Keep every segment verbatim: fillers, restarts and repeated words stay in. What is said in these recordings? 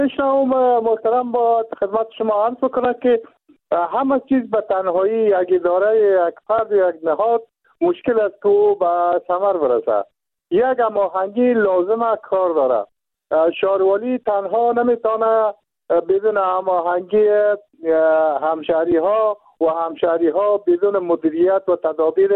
شما محترم با خدمت شما عرض کنم که همه چیز به تنهایی یک اداره، یک فرد، یک نهاد مشکل است تو به ثمر برسه. یک هماهنگی لازمه کار داره. شهروالی تنها نمیتونه بدون هماهنگی همشهری ها و همشهری ها بدون مدیریت و تدابیر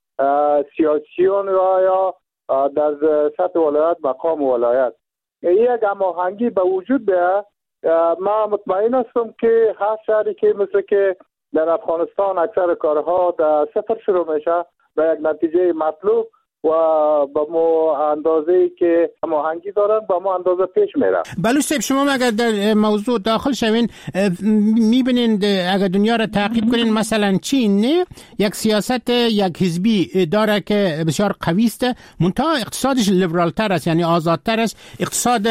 سیاسیون و یا در سطح ولایت مقام ولایت یک هماهنگی به وجود بیاید، ما مطمئن هستم که هر شهری که مثل که در افغانستان اکثر کارها در صفر شروع میشه به یک نتیجه مطلوب و با مو اندازه‌ای که هماهنگی دارن با مو اندازه پیش میره. بلوچ صاحب، شما اگر در موضوع داخل شوین میبینید اگر دنیا را تعقیب کنین، مثلا چین نه یک سیاست یک حزبی داره که بسیار قوی است، منتها اقتصادش لیبرال تر است، یعنی آزادتر است. اقتصاد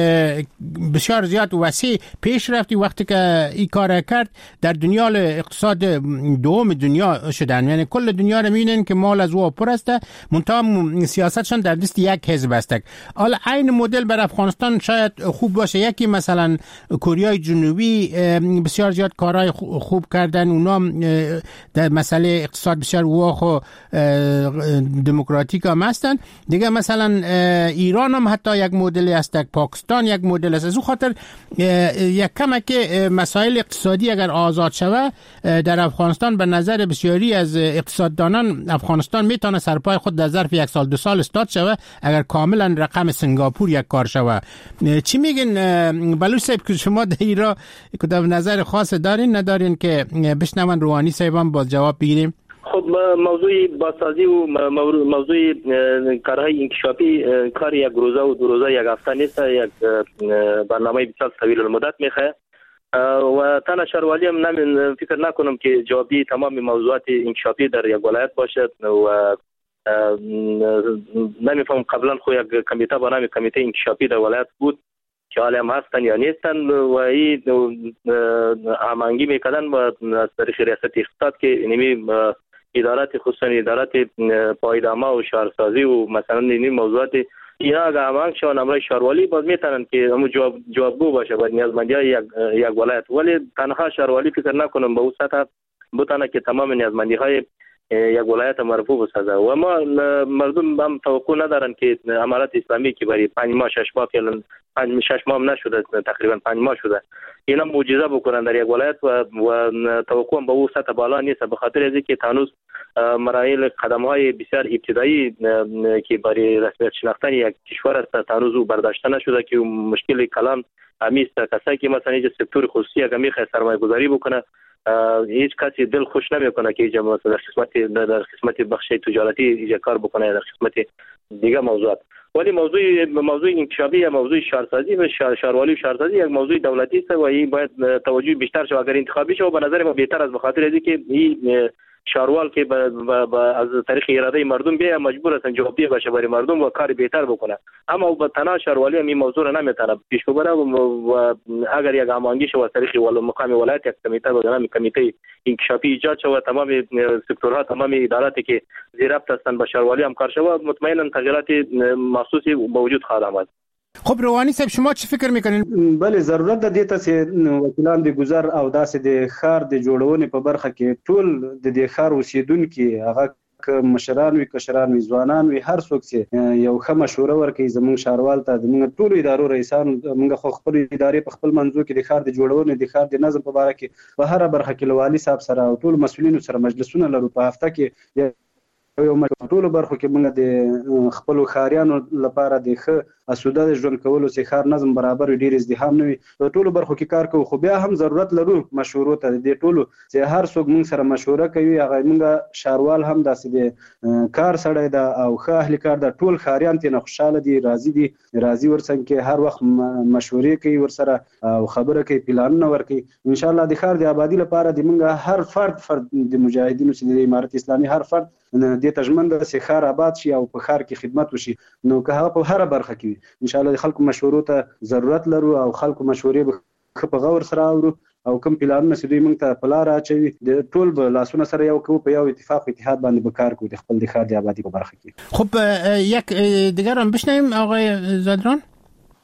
بسیار زیاد وسیع پیش رفتی وقتی که این کار کرد در دنیا اقتصاد دوم دنیا شدن، یعنی کل دنیا را میبینین که مال از او پر است، منتها سیاستشان در دست یک حزب است. حالا این مدل بر افغانستان شاید خوب باشه. یکی مثلا کره جنوبی بسیار زیاد کارهای خوب کردن، اونا در مسئله اقتصاد بسیار واخ و دموکراتیک هم هستن. دیگه مثلا ایران هم حتی یک مدلی است، پاکستان یک مدل است. از اون خاطر یک کمک مسائل اقتصادی اگر آزاد شوه در افغانستان به نظر بسیاری از اقتصاددانان افغانستان میتونه سرپای خود در ظرف یک سال دو سال استاد شوه اگر کاملا رقم سنگاپور یک کار شوه. چی میگن بلوچ صاحب که شما در ایران کدام نظر خاص دارین ندارین که بشنون روحانی صاحبم با جواب بگیریم؟ خب موضوع بازسازی و موضوع کارهای انکشافی کار یک روزه و دو روزه یک هفته نیست، یک برنامه بسیار طویل المدت میخواد و تنها شهروالی هم نمی فکر نکنم که جوابی تمام موضوعات انکشافی در یک ولایت باشد و نمیفهم قبلا خو یک کمیته با نام کمیته انکشافی در ولایت بود که حالا هم هستن یا نیستن و این هماهنگی میکردن با از طریق ریاست اقتصاد که نمی ادارات خصوصی ادارات پایدامه و شهرسازی و مثلا این موضوعات اینا اگر هماهنگ شون امرای شهروالی باز میتونن که همون جواب جوابگو باشه با نیازمندی‌های یک یک ولایت، ولی تنها شهروالی فکر نکنم به اون سطح بتونه که تمام نیازمندی‌های یک ولایت مرفوع بسازه و ما مردم هم توقع ندارن که امارات اسلامی که برای پنج ماه شش ماه فعلا پنج شش ماه نشده، تقریبا پنج ماه شده، اینا معجزه بکنن در یک ولایت و و توقع هم به اون سطح بالا نیست، به خاطر از اینکه هنوز مراحل قدم‌های بسیار ابتدایی که برای رسمیت شناختن یک کشور است هنوز او برداشته نشده که مشکل کلان همیست. کسایی که مثلا اینجا سکتور خصوصی اگه میخواد سرمایه گذاری بکنه هیچ کسی دل خوش نمیکنه که اینجا مثلا در قسمت در قسمت بخش تجارتی اینجا کار بکنه، در قسمت دیگه موضوعات. ولی موضوع موضوع انکشافی یا موضوع شهرسازی و شهروالی و شهرسازی یک موضوع دولتی است و این باید توجه بیشتر شه. اگر انتخابی شه و به نظر ما بهتر از بخاطر از اینکه این شهروال که با, با, با از طریق اراده مردم بیا مجبور هستن جوابدهی باشه برای مردم و کار بهتر بکنه، اما با تنها شهروالی هم این موضوع را نمیتونه پیش ببره و اگر یک هماهنگی شه و طریق ول مقام ولایت یک کمیته به نام کمیته انکشافی ایجاد شه و تمام سکتورها تمام اداراتی که زیر ربط هستن با شهروالی هم کار شه و مطمئنا تغییرات محسوسی به وجود خواهد آمد. خب روحانی صاحب شما چی فکر میکنین؟ بله ضرورت د دې ته چې وکیلان د گذر او داسې د ښار د جوړونې په برخه کې ټول د دې ښار اوسیدونکي هغه مشران وي کشران وي ځوانان وي هر څوک چې یو ښه مشوره ورکوي زموږ ښاروال ته زموږ ټولو ادارو رئیسان موږ خو خپل ادارې په خپل منځو کې د ښار د جوړونې د ښار د نظم په باره کې په هره برخه کې له والي صاحب سره او ټولو مسؤلینو سره مجلسونه لرو. په هفته کې یو ټولو برخو کې موږ د خپلو ښاریانو لپاره د ښه اسوده ژوند کولو چې ښار نظم برابر وي ډېر ازدحام نه وي په ټولو برخو کې کار کوو، خو بیا هم ضرورت لرو مشورو ته. د ټولو چې هر څوک موږ سره مشوره کوي هغه موږ شهروال هم داسې د کار سړی ده او ښه اهل کار ده، ټول ښاریان ترې نه خوشحاله دي، راضي دي، راضي ورڅنګ کې هر وخت مشورې کوي ورسره او خبره کوي، پلانونه ورکوي. انشاءالله د ښار د آبادي لپاره د موږ هر فرد فرد د مجاهدینو چې د امارت اسلامي هر فرد دې ته ژمن ده چې ښار آباد شي او په ښار کې خدمت وشي، نو که هغه په هره برخه کې ان شاء الله د خلکو مشورو ته ضرورت لرو او خلکو مشورې به په غور سره اورو او کوم پلانونه چې دوی موږ ته په لاره اچوي د ټول به لاسونه سره یو کوو، په یو اتفاق اتحاد باندې به کار کوو د خپل د ښار د آبادي په برخه کې. خب یک دیگر هم بشنویم آقای زادران.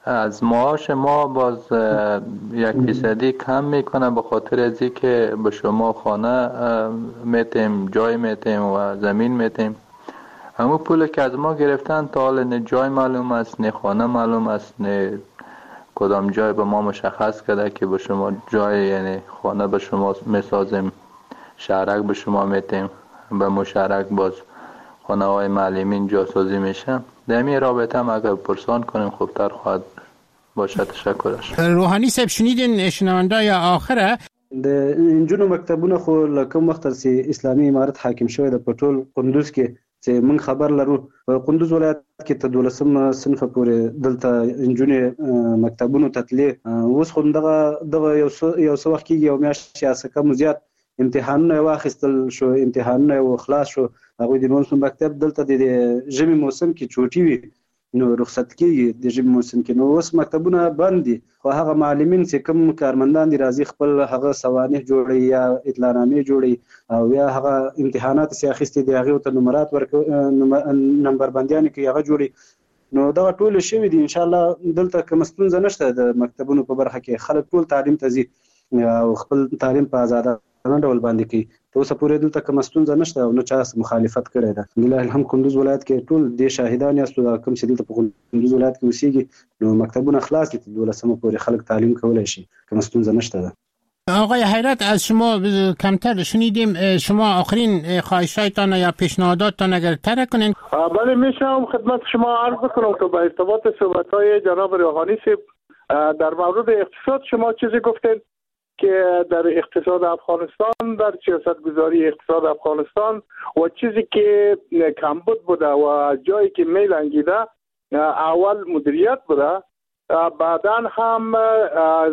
از معاش ما باز یک فیصدی کم میکنه به خاطر از که به شما خانه میتیم، جای میتیم و زمین میتیم. همون پول که از ما گرفتن تا حال نه جای معلوم است نه خانه معلوم است نه کدام جای به ما مشخص کرده که به شما جای یعنی خانه به شما میسازیم، شهرک به شما میتیم، به مشترک باز خانه های معلمین جاسازی میشه. در این رابطه هم اگر پرسان کنیم خوبتر خواهد باشه. تشکرش. روحانی صاحب شنیدین شنونده یا آخره د انجونو مکتبونه خو لکه وخت سي اسلامي امارت حاکم شوی د پټول قندوز کې چې من خبر لرو په قندوز ولایت کې ته دولسم صنف پورې دلته انجونې مکتبونو تتلی اوس خو دغه دغه یو یو څو وخت کې یو میاشت یا څه کم زیات امتحانونه واخیستل شو، امتحانونه خلاص شو. هغه د موسم مکتب دلته د ژمي موسم کې چوټي وي نو رخصت کیږي د ژمي موسم کې، نو اوس مکتبونه بند دي. خو هغه معلمین چې کوم کارمندان دي راځي خپل هغه سوانح جوړي یا اطلاعنامې جوړي او یا هغه امتحانات چې اخیستي دي هغه ته نمرات ورک نمبر بندیان کې هغه جوړي. نو دا ټول شوی دي. ان شاء الله دلته کوم ستونزه نشته د مکتبونو په برخه کې. خلک ټول تعلیم ته ځي او خپل تعلیم په آزاد نه ډول باندې کوي. ته اوس پورې دلته کوم ستونزه نشته او نه چا مخالفت کړی ده. لله الحمد کندوز ولایت کې ټول د شاهدان یاستو کوم چې دلته په کندوز ولایت کې اوسېږي نو مکتبونه خلاص دي، دولسمه پورې خلک تعلیم کولای شي، کوم ستونزه نشته ده. آقای حیرت از شما کمتر شنیدیم، شما آخرین خواهشایتان یا پیشنهاداتتان اگر تره کنین. بله میشم خدمت شما عرض کنم که با ارتباط صحبت‌های جناب روحانی صاحب در مورد اقتصاد شما چیزی گفتین که در اقتصاد افغانستان، در سیاست گذاری اقتصاد افغانستان و چیزی که کمبود بوده و جایی که میل انگیده اول مدیریت بوده، بعدا هم از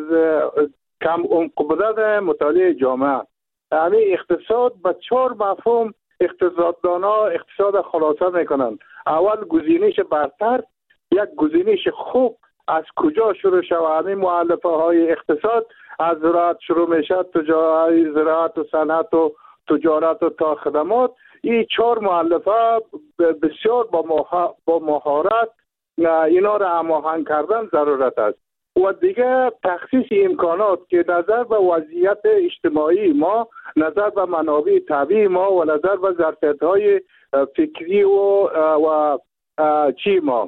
کم عمق بودن مطالعه جامعه. یعنی اقتصاد به چهار مفهوم اقتصاددانا اقتصاد خلاصه میکنند. اول گزینش برتر، یک گزینش خوب از کجا شروع شود. همین مؤلفه های اقتصاد از زراعت شروع میشه، تجارت، زراعت و صنعت و تجارت و تا خدمات. این چهار مؤلفه بسیار با با مهارت اینا را هماهنگ کردن ضرورت است. و دیگه تخصیص امکانات که نظر به وضعیت اجتماعی ما، نظر به منابع طبیعی ما و نظر به ظرفیت‌های فکری و و چی ما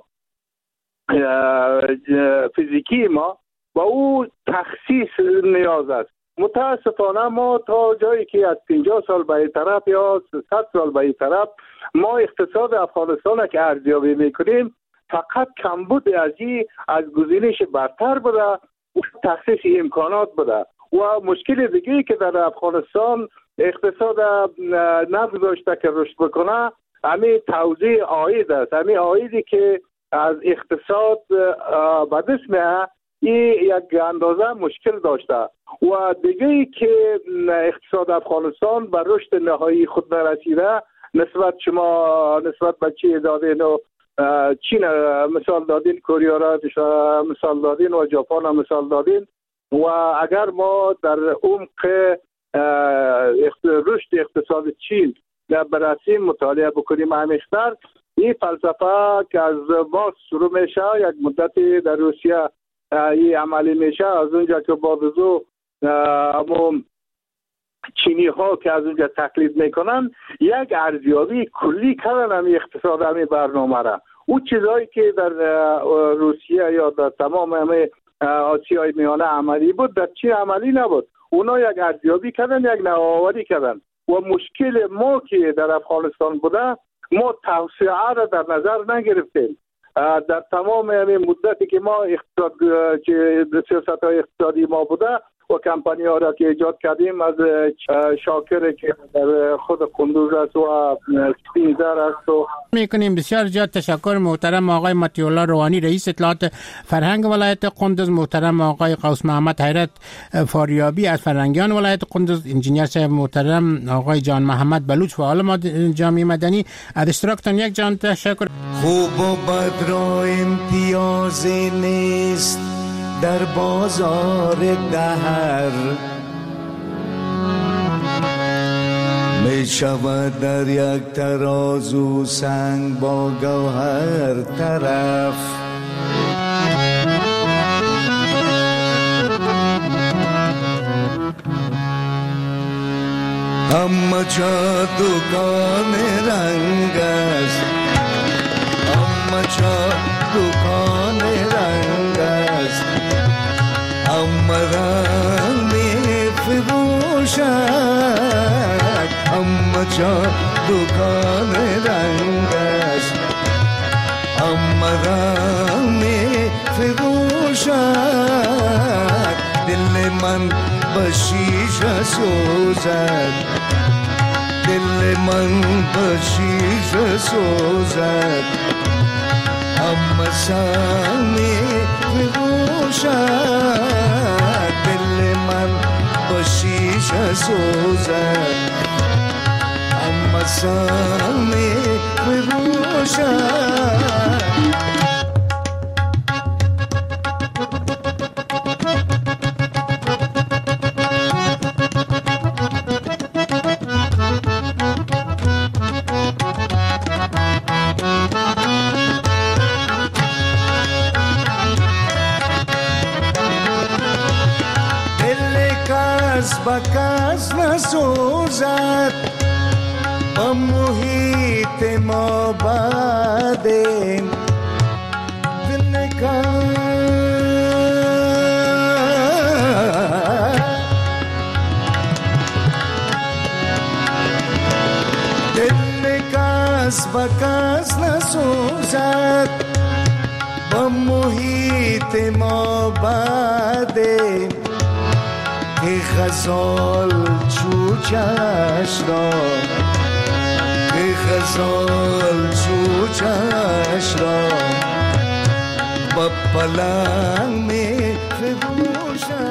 فیزیکی ما با او تخصیص نیاز است. متاسفانه ما تا جایی که از پنجاه سال به این طرف یا صد سال به این طرف ما اقتصاد افغانستان که ارزیابی میکنیم فقط کمبود از این از گزینش برتر بوده و تخصیص امکانات بوده. و مشکل دیگه که در افغانستان اقتصاد نفت داشته که رشد بکنه همین توزیع عاید است. همین عایدی که از اقتصاد به دست میاد این یک اندازه مشکل داشته. و دیگه ای که اقتصاد افغانستان به رشد نهایی خود نرسیده، نسبت شما نسبت به چی دادین و چین مثال دادین، کره را مثال دادین و ژاپن هم مثال دادین. و اگر ما در عمق رشد اقتصاد چین برسیم مطالعه بکنیم عمیق‌تر، این فلسفه که از باز شروع میشه یک مدتی در روسیه این عملی میشه، از اونجا که بعد از او چینی ها که از اونجا تقلید میکنن یک ارزیابی کلی کردن همی اقتصاد همی برنامه را. او چیزهایی که در روسیه یا در تمام همه آسیای میانه عملی بود در چین عملی نبود. اونا یک ارزیابی کردن، یک نوآوری کردن. و مشکل ما که در افغانستان بوده، ما توسعه را در نظر نگرفتیم. در تمام همین مدتی که ما اقتصاد سیاست های اقتصادی ما بوده و کمپانی ها را که ایجاد کردیم، از شاکر که در خود قندوز است و سپینزر است و میکنیم. بسیار زیاد تشکر محترم آقای مطیع الله روحانی رئیس اطلاعات فرهنگ ولایت قندوز، محترم آقای قوس محمد حیرت فاریابی از فرهنگیان ولایت قندوز، انجینیر صاحب محترم آقای جان محمد بلوچ فعال جامعه مدنی. از اشتراکتان یک جان تشکر. خوب و بد را امتیازی نیست در بازار دهر، می شود در یک ترازو سنگ با گوهر طرف. اما جا دکان رنگ است، اما جا دکان رنگ است، اما رنگ می فروشد، اما جا دکان رنگ است، اما رنگ می فروشد. دل من بشیشه سوزد، دل من بشیشه سوزد، اما سر می فروشد. دل من بشیشه سوزد، اما سر می فروشد. بکس نسوزد با محیط ما بعدیم دل کس بکس نسوزد با محیط ما بعدیم ای غزال چوچش را، ای غزال چوچش را با پلنگ می